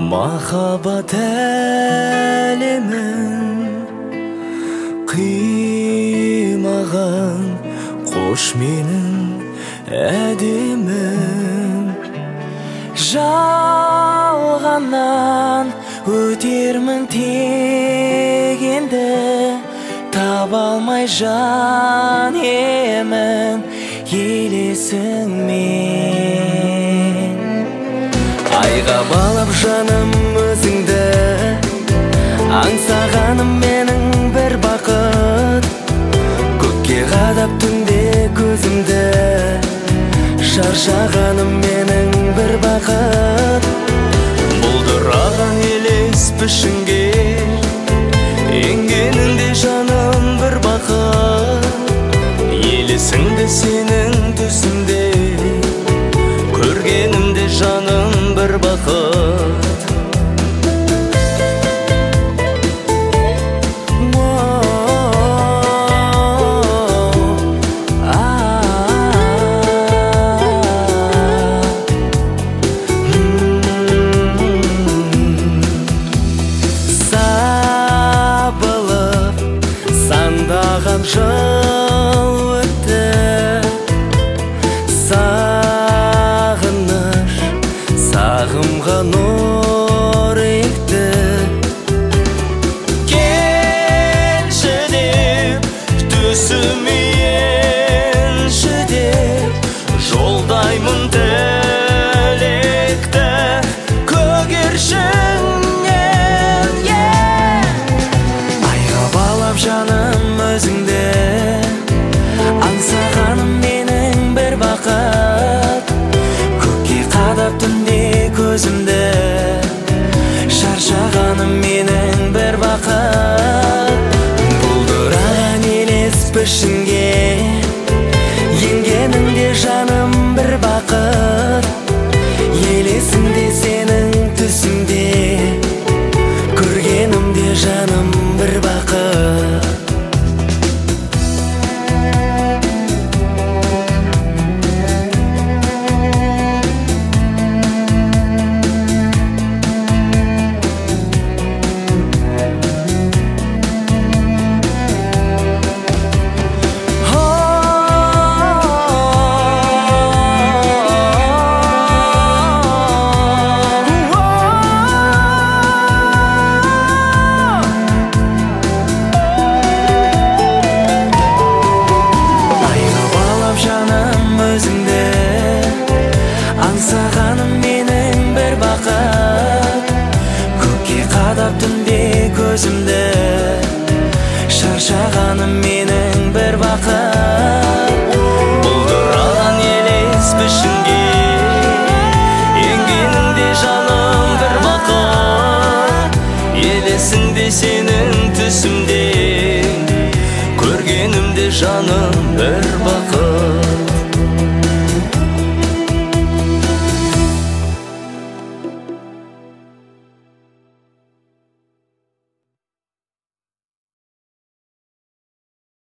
Махаббат әлемін қимаған қош менің әдемім. Жалғаннан өтермін тек енді, таба алмай жан емін елесіңмен. Айға балап жаным өзіңді, аңсағаным менің бір бақыт. Көкке қадап түнде көзімді, шаршағаным менің бір бақыт. Бұлдыраған елес пішінге енгеніңде жаным бір бақыт. Елесіңді сенің түсімде, көргенімде жаным бір бақыт. Сабылып сандаған жыл өтті, сағымға нұр екті. Келші деп, түсіме енші деп, жолдаймын тілекті көгершіннен. Айға балап жаным өзіңді, аңсағаным менің бір бақыт. Көкке қадап түнде көзімді, шаршағаным менің бір бақыт. Бұлдыраған елес пішінге енгеніңде жаным бір бақыт. Елесіңде сенің түсіңде, көргенімде жаным бір бақыт. Аңсағаным менің бір бақыт. Көкке қадап түнде көзімді, шаршағаным менің бір бақыт. Бұлдыраған елес пішін